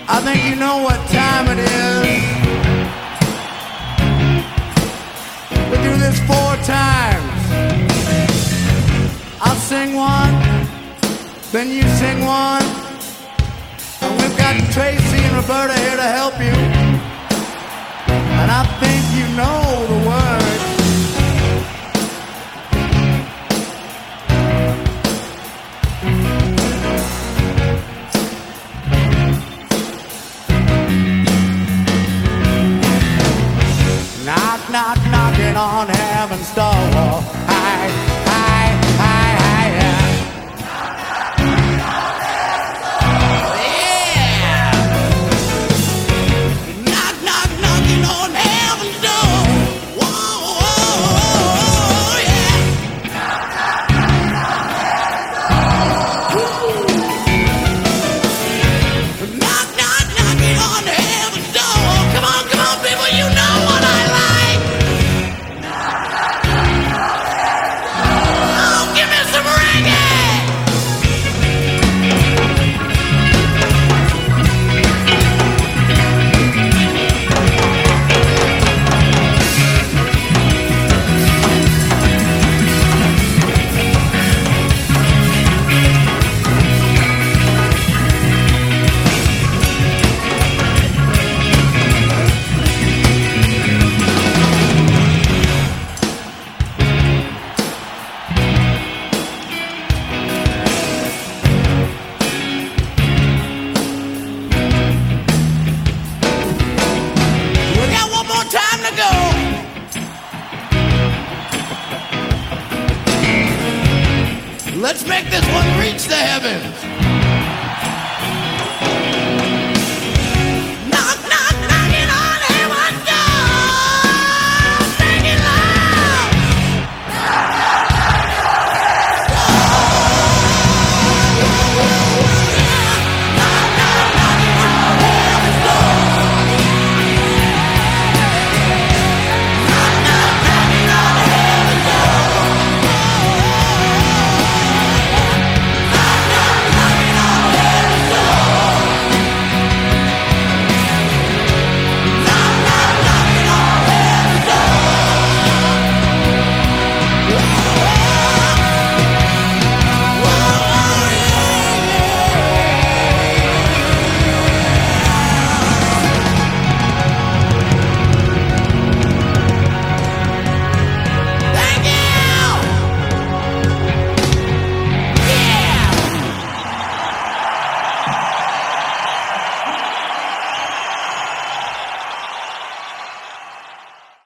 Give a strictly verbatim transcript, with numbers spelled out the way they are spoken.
I think you know what time it is. We do this four times. I'll sing one, then you sing one, and we've got Tracy and Roberta here to help you. And I think you know the words. Knock, knock, knocking on heaven's door. Hi, hi, hi, hi, yeah. Yeah. Knock, knock, knocking on heaven's door. Whoa, whoa, whoa, yeah. Knock, knock, knocking on heaven's door. Come on, come on, people, you know what I like. Oh, give me some reggae. We got one more time to go. Let's make this one reach the heavens.